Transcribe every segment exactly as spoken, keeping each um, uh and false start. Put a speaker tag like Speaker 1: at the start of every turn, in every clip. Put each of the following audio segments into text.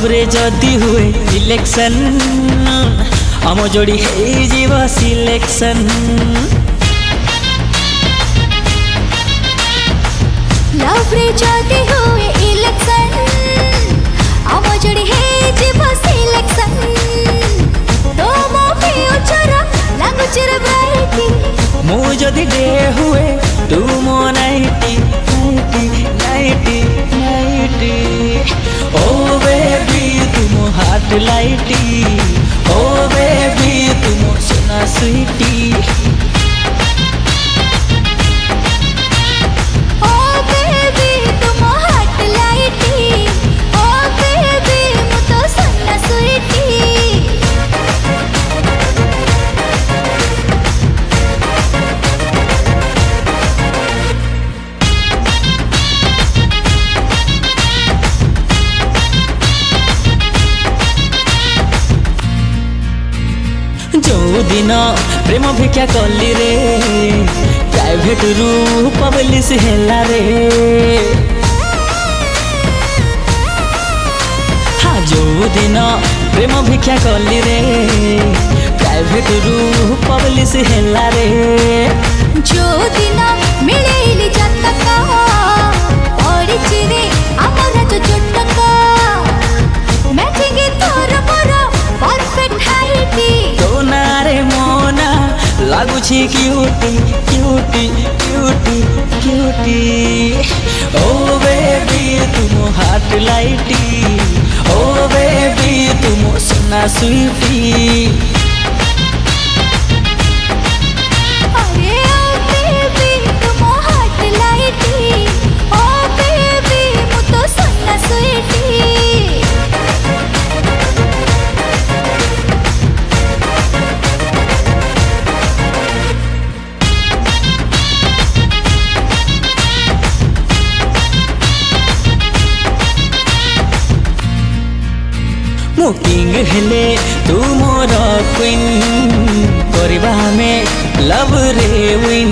Speaker 1: Love रे जदी हुए इलेक्शन आम जोड़ी हे जीवा सिलेक्शन।
Speaker 2: लव रे जदी हुए इलेक्शन आम जोड़ी हे जीवा सिलेक्शन। तो मो फ्यूचर लागुचर ब्राइट
Speaker 1: मु जदी डे हुए तू मो नाइटी नाइटी नाइटी नाइटी। ओ बेबी तुम हार्ट लाइटी, ओ बेबी तुम सोना स्वीटी।
Speaker 2: ओ बेबी तुम हार्ट लाइटी, ओ बेबी मु तो सोना स्वीटी।
Speaker 1: जो दिन प्रेम भिक्षा कली रे प्राइवेट रु पब्लिश हेला रे। हाँ जो दिन प्रेम भिक्षा कली रे प्राइवेट रु पब्लिश हेला रे।
Speaker 2: जो दिन मिलेली जतक पड़िछि रे आमर जो चटक मैचिंग तोर मोर परफेक्ट हाइटी।
Speaker 1: तो नारे मोना लागुछि क्यूटी क्यूटी क्यूटी क्यूटी। ओ बेबी तुम हार्ट लाइटी, ओ बेबी तुम सोना स्वीटी।
Speaker 2: अरे ओ बेबी तुम हार्ट लाइटी, ओ बेबी मु तो सोना स्वीटी।
Speaker 1: मु किंग हेले तू मोर क्वीन करबा में लव रे विन।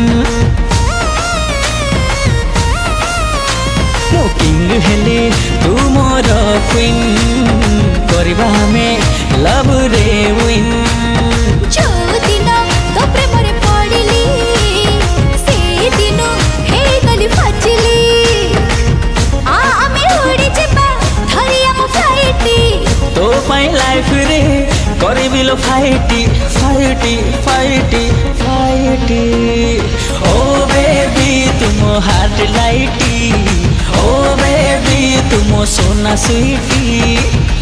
Speaker 1: मु किंग हेले तू मोर क्वीन करबा में लव रे विन।
Speaker 2: जो दिन तो प्रेम रे पड़िली से दिन हे गली फजिली। आ आमे उड़ी जेबा धरिया मो फ्लाइटी।
Speaker 1: तो पाई लाइफ रे करबी लो फाइटी फाइटी फाइटी फाइटी। ओ बेबी तुम हार्ट लाइटी, ओ बेबी तुम सोना स्वीटी।